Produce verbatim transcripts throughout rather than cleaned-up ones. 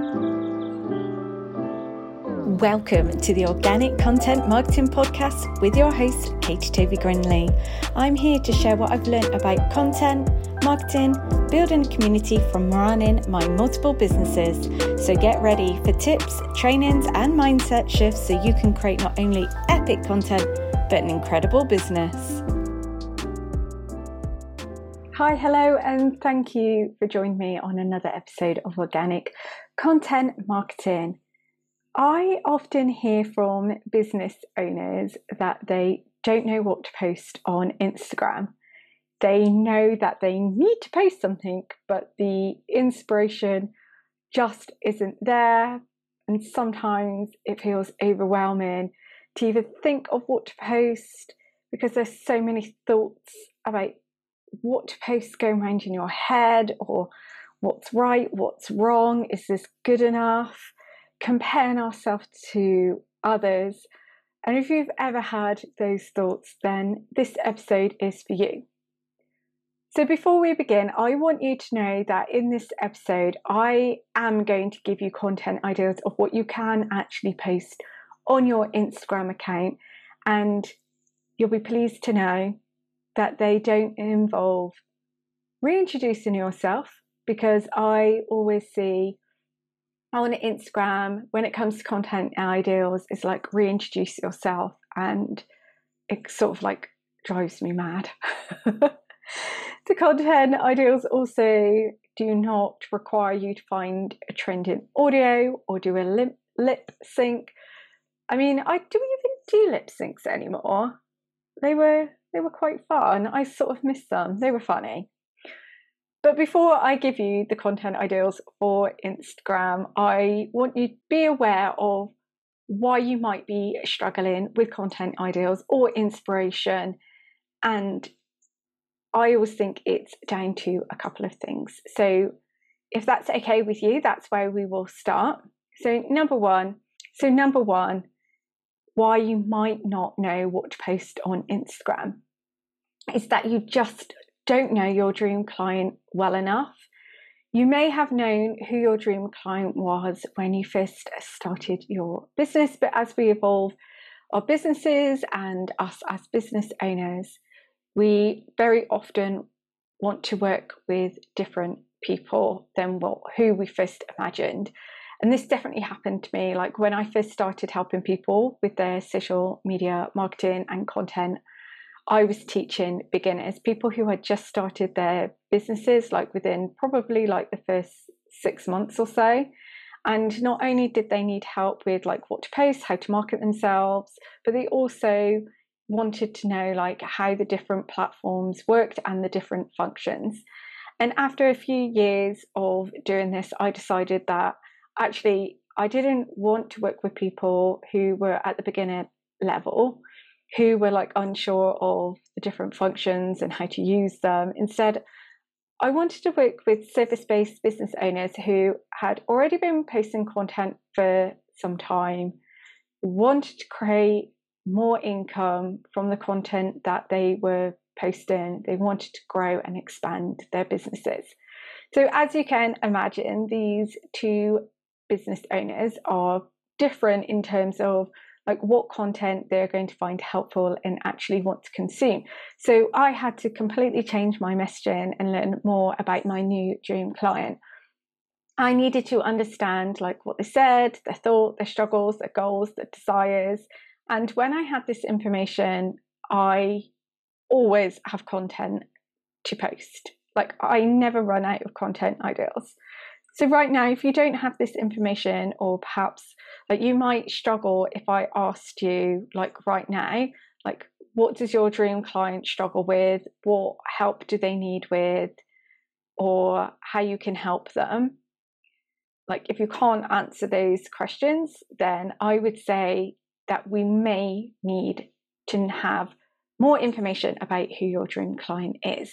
Welcome to the Organic Content Marketing Podcast with your host, Katie Toby Grinley. I'm here to share what I've learned about content, marketing, building a community from running my multiple businesses. So get ready for tips, trainings, and mindset shifts so you can create not only epic content, but an incredible business. Hi, hello, and thank you for joining me on another episode of Organic Content Marketing. I often hear from business owners that they don't know what to post on Instagram. They know that they need to post something, but the inspiration just isn't there. And sometimes it feels overwhelming to even think of what to post because there's so many thoughts about what to post going around in your head, or what's right, what's wrong, is this good enough? Comparing ourselves to others. And if you've ever had those thoughts, then this episode is for you. So before we begin, I want you to know that in this episode, I am going to give you content ideas of what you can actually post on your Instagram account. And you'll be pleased to know that they don't involve reintroducing yourself, because I always see on Instagram, when it comes to content ideals, it's like reintroduce yourself, and it sort of like drives me mad. The content ideals also do not require you to find a trend in audio or do a lip, lip sync. I mean, I do we even do lip syncs anymore? They were they were quite fun. I sort of missed them. They were funny. But before I give you the content ideals for Instagram, I want you to be aware of why you might be struggling with content ideals or inspiration. And I always think it's down to a couple of things. So if that's okay with you, that's where we will start. So number one, so number one, why you might not know what to post on Instagram is that you just don't know your dream client well enough. You may have known who your dream client was when you first started your business, but as we evolve our businesses and us as business owners, we very often want to work with different people than what, who we first imagined. And this definitely happened to me. Like when I first started helping people with their social media marketing and content, I was teaching beginners, people who had just started their businesses, like within probably like the first six months or so. And not only did they need help with like what to post, how to market themselves, but they also wanted to know like how the different platforms worked and the different functions. And after a few years of doing this, I decided that actually I didn't want to work with people who were at the beginner level, who were like unsure of the different functions and how to use them. Instead, I wanted to work with service-based business owners who had already been posting content for some time, wanted to create more income from the content that they were posting. They wanted to grow and expand their businesses. So as you can imagine, these two business owners are different in terms of like what content they're going to find helpful and actually want to consume. So I had to completely change my messaging and learn more about my new dream client. I needed to understand like what they said, their thought, their struggles, their goals, their desires. And when I had this information, I always have content to post. Like I never run out of content ideals. So right now, if you don't have this information, or perhaps like you might struggle if I asked you like right now, like what does your dream client struggle with? What help do they need with? Or how you can help them? Like if you can't answer those questions, then I would say that we may need to have more information about who your dream client is.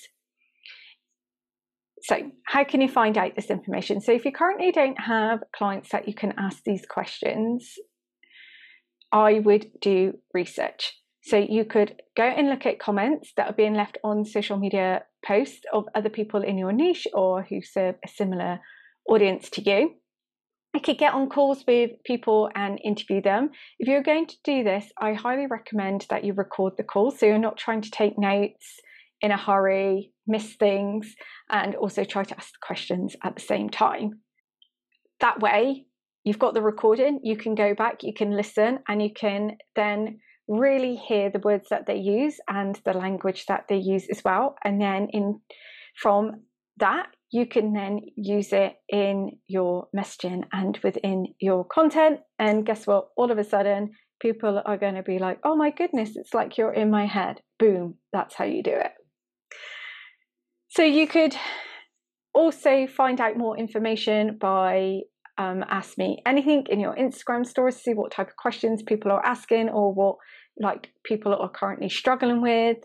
So how can you find out this information? So if you currently don't have clients that you can ask these questions, I would do research. So you could go and look at comments that are being left on social media posts of other people in your niche or who serve a similar audience to you. I could get on calls with people and interview them. If you're going to do this, I highly recommend that you record the call so you're not trying to take notes in a hurry, miss things, and also try to ask the questions at the same time. That way, you've got the recording, you can go back, you can listen, and you can then really hear the words that they use and the language that they use as well. And then in from that, you can then use it in your messaging and within your content. And guess what? All of a sudden, people are going to be like, oh my goodness, it's like you're in my head. Boom, that's how you do it. So you could also find out more information by um, ask me anything in your Instagram stories, see what type of questions people are asking or what like people are currently struggling with.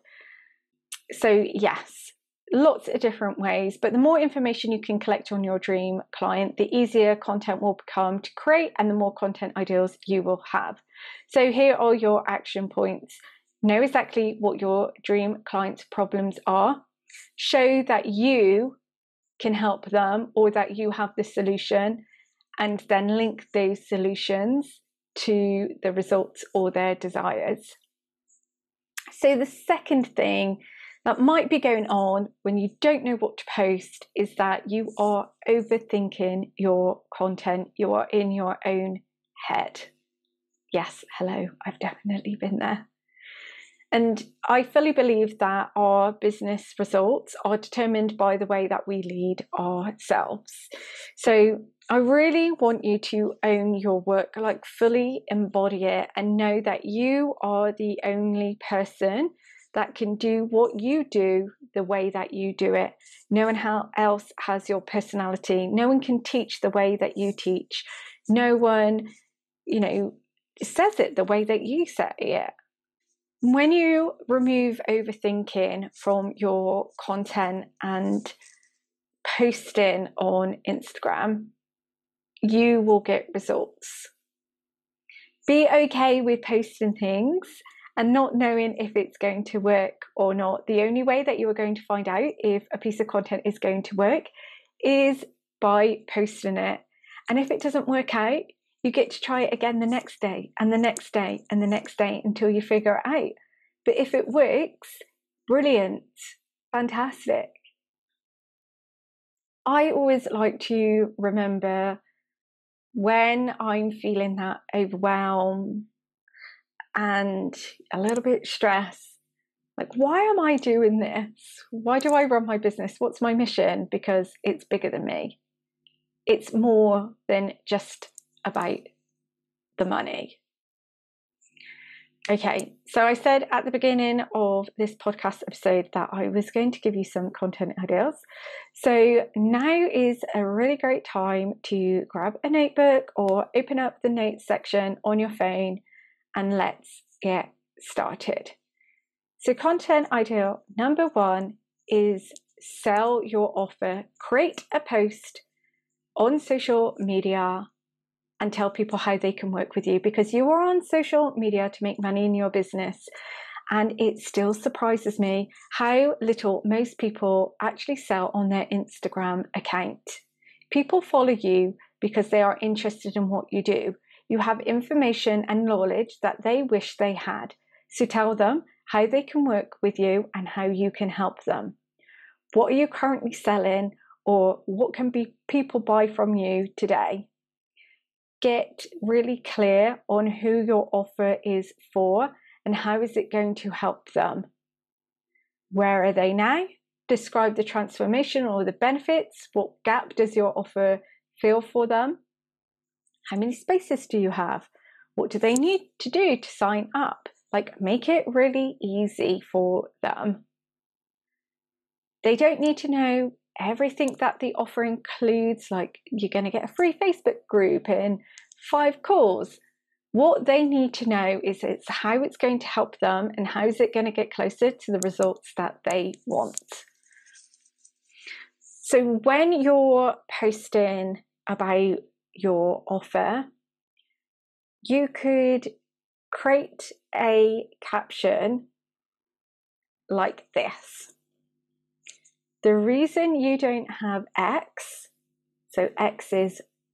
So yes, lots of different ways, but the more information you can collect on your dream client, the easier content will become to create and the more content ideas you will have. So here are your action points. Know exactly what your dream client's problems are. Show that you can help them or that you have the solution, and then link those solutions to the results or their desires. So the second thing that might be going on when you don't know what to post is that you are overthinking your content. You are in your own head. Yes, hello, I've definitely been there. And I fully believe that our business results are determined by the way that we lead ourselves. So I really want you to own your work, like fully embody it and know that you are the only person that can do what you do the way that you do it. No one else has your personality. No one can teach the way that you teach. No one, you know, says it the way that you say it. When you remove overthinking from your content and posting on Instagram, you will get results. Be okay with posting things and not knowing if it's going to work or not. The only way that you are going to find out if a piece of content is going to work is by posting it. And if it doesn't work out, you get to try it again the next day and the next day and the next day until you figure it out. But if it works, brilliant, fantastic. I always like to remember when I'm feeling that overwhelm and a little bit stressed, like, why am I doing this? Why do I run my business? What's my mission? Because it's bigger than me. It's more than just about the money. Okay, so I said at the beginning of this podcast episode that I was going to give you some content ideas. So now is a really great time to grab a notebook or open up the notes section on your phone and let's get started. So content idea number one is sell your offer. Create a post on social media and tell people how they can work with you, because you are on social media to make money in your business. And it still surprises me how little most people actually sell on their Instagram account. People follow you because they are interested in what you do. You have information and knowledge that they wish they had. So tell them how they can work with you and how you can help them. What are you currently selling, or what can be people buy from you today? Get really clear on who your offer is for and how is it going to help them. Where are they now? Describe the transformation or the benefits. What gap does your offer fill for them? How many spaces do you have? What do they need to do to sign up? Like, make it really easy for them. They don't need to know everything that the offer includes, like you're going to get a free Facebook group and five calls. What they need to know is it's how it's going to help them and how is it going to get closer to the results that they want. So when you're posting about your offer, you could create a caption like this. The reason you don't have X, so X is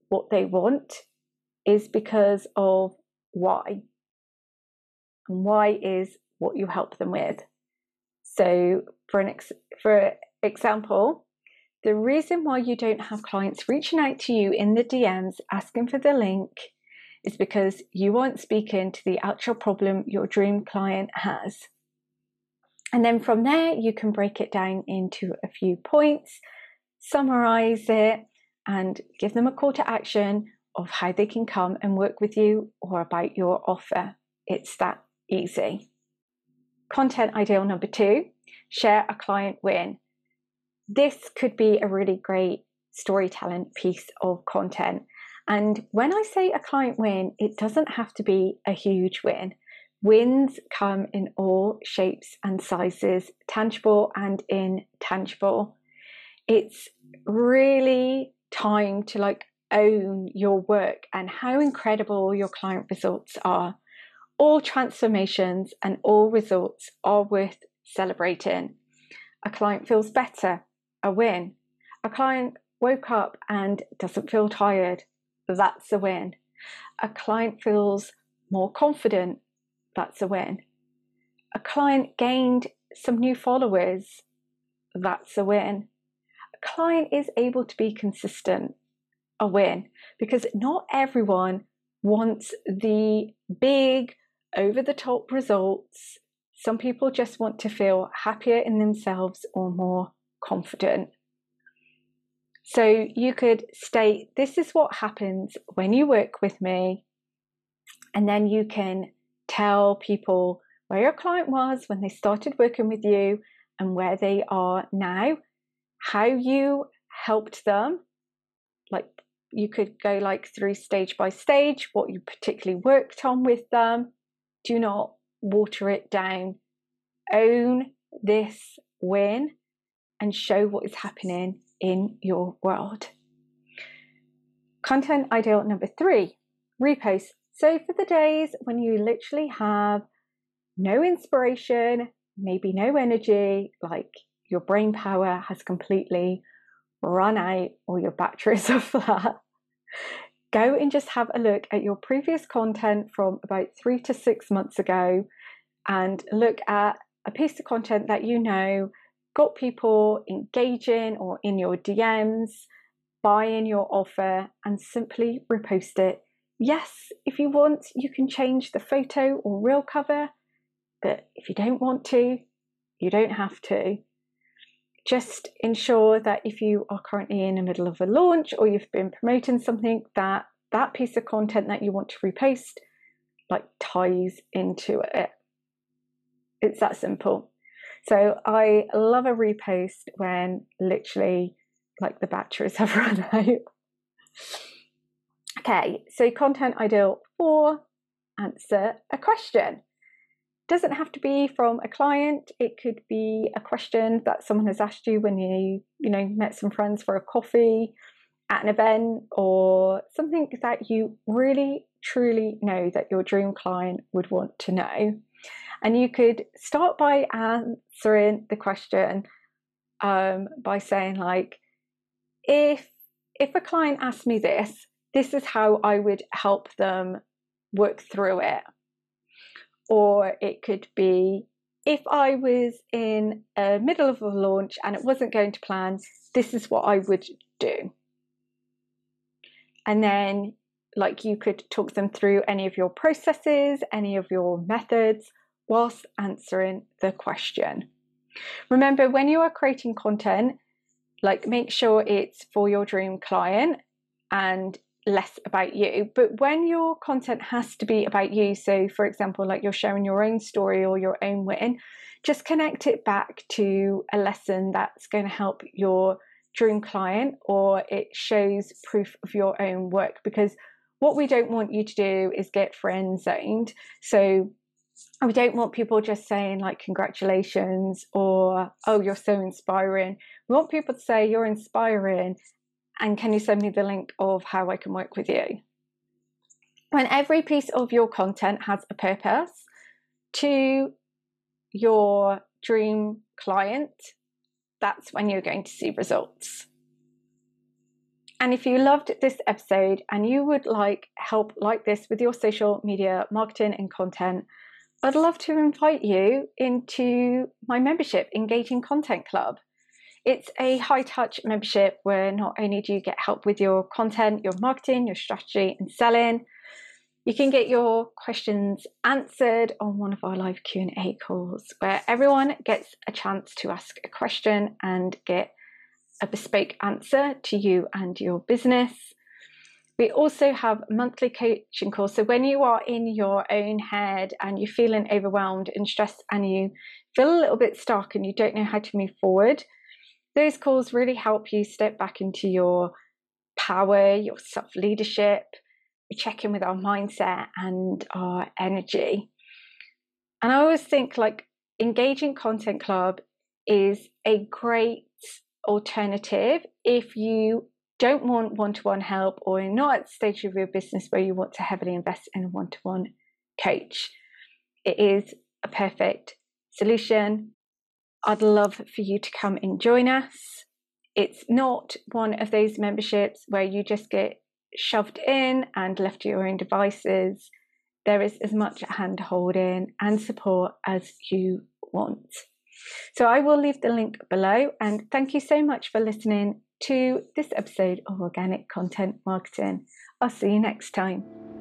what they want is because of why. And why is what you help them with. So for an ex- for example, the reason why you don't have clients reaching out to you in the D Ms asking for the link is because you aren't speaking to the actual problem your dream client has. And then from there, you can break it down into a few points, summarize it, and give them a call to action of how they can come and work with you or about your offer. It's that easy. Content ideal number two, share a client win. This could be a really great storytelling piece of content. And when I say a client win, it doesn't have to be a huge win. Wins come in all shapes and sizes, tangible and intangible. It's really time to like own your work and how incredible your client results are. All transformations and all results are worth celebrating. A client feels better, a win. A client woke up and doesn't feel tired, that's a win. A client feels more confident, that's a win. A client gained some new followers, that's a win. A client is able to be consistent, a win. Because not everyone wants the big, over-the-top results. Some people just want to feel happier in themselves or more confident. So you could state, this is what happens when you work with me, and then you can tell people where your client was when they started working with you and where they are now, how you helped them. Like you could go like through stage by stage, what you particularly worked on with them. Do not water it down. Own this win and show what is happening in your world. Content ideal number three, repost. So for the days when you literally have no inspiration, maybe no energy, like your brain power has completely run out or your batteries are flat, go and just have a look at your previous content from about three to six months ago and look at a piece of content that you know got people engaging or in your D Ms, buying your offer, and simply repost it. Yes, if you want, you can change the photo or reel cover, but if you don't want to, you don't have to. Just ensure that if you are currently in the middle of a launch or you've been promoting something, that that piece of content that you want to repost like ties into it. It's that simple. So I love a repost when literally like the batteries have run out. Okay, so content ideal four, answer a question. Doesn't have to be from a client. It could be a question that someone has asked you when you, you know, met some friends for a coffee at an event, or something that you really truly know that your dream client would want to know. And you could start by answering the question um, by saying like, if if a client asked me this, this is how I would help them work through it. Or it could be, if I was in the middle of a launch and it wasn't going to plan, this is what I would do. And then like you could talk them through any of your processes, any of your methods, whilst answering the question. Remember, when you are creating content, like make sure it's for your dream client and less about you. But when your content has to be about you, so for example, like you're sharing your own story or your own win, just connect it back to a lesson that's going to help your dream client, or it shows proof of your own work. Because what we don't want you to do is get friend zoned. So we don't want people just saying like congratulations or oh you're so inspiring. We want people to say you're inspiring and can you send me the link of how I can work with you. When every piece of your content has a purpose to your dream client, that's when you're going to see results. And if you loved this episode and you would like help like this with your social media marketing and content, I'd love to invite you into my membership, Engaging Content Club. It's a high-touch membership where not only do you get help with your content, your marketing, your strategy and selling, you can get your questions answered on one of our live Q and A calls where everyone gets a chance to ask a question and get a bespoke answer to you and your business. We also have monthly coaching calls. So when you are in your own head and you're feeling overwhelmed and stressed and you feel a little bit stuck and you don't know how to move forward, those calls really help you step back into your power, your self-leadership. We check in with our mindset and our energy. And I always think like Engaging Content Club is a great alternative if you don't want one-to-one help or you're not at the stage of your business where you want to heavily invest in a one-to-one coach. It is a perfect solution. I'd love for you to come and join us. It's not one of those memberships where you just get shoved in and left to your own devices. There is as much hand holding and support as you want. So I will leave the link below, and thank you so much for listening to this episode of Organic Content Marketing. I'll see you next time.